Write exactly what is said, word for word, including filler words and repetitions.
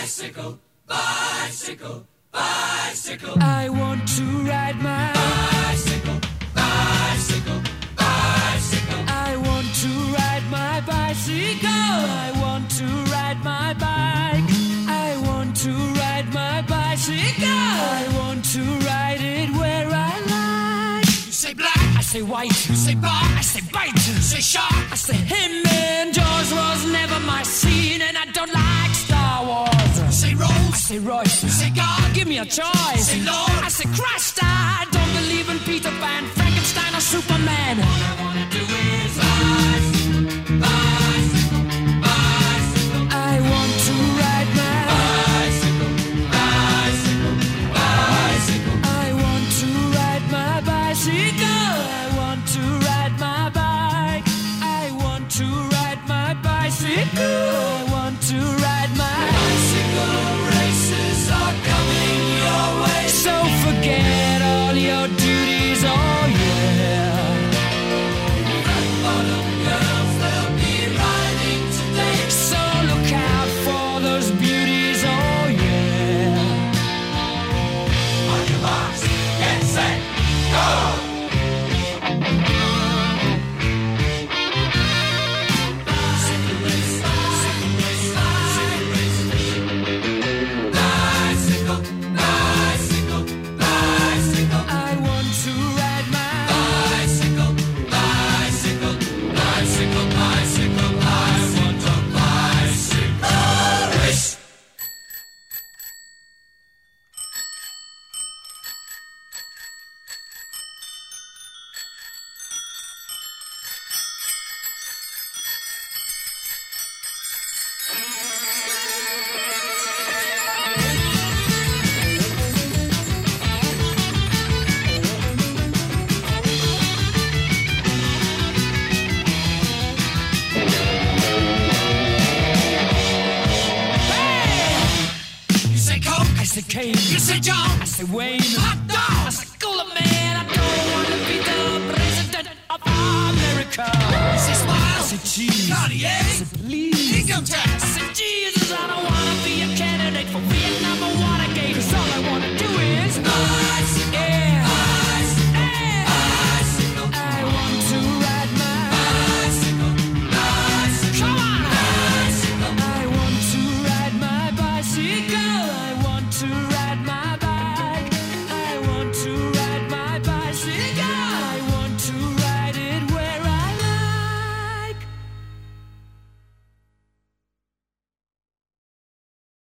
Bicycle, bicycle, bicycle. I want to ride my bicycle, bicycle, bicycle. I want to ride my bicycle. I want to ride my bike. I want to ride my bicycle. I want to ride it where I like. You say black, I say white. you say bar, I say bite. you say shark, I say him and Jaws was never my scene, and I don't like Star Wars. you say I Rose, say Royce. you say God, Give me a choice. say Lord. I say Christ. I don't believe in Peter Pan, Frankenstein, or Superman. All I wanna do is bicycle, bicycle, bicycle. I want to ride my Bicycle, bicycle, bicycle. I want to ride my bicycle. I want to ride my bike. I want to ride my bicycle. I want to ride my Bicycle races are coming your way. So forget all your duties, oh yeah. Red bottom girls, they'll be riding today. So look out for those beauties, oh yeah. On your marks, get set, go! Bicycle race, bicycle race, bicycle race. Bicycle, bicycle, bicycle. I want to ride my Bicycle, bicycle, bicycle, bicycle. I want a bicycle race. You say Coke, I say Kane. you say John, I say Wayne. hot I dog. say Cooler Man. I don't want to be the president of America. You say I Smile, say cheese. I Cartier, say please. income I tax. say Jesus.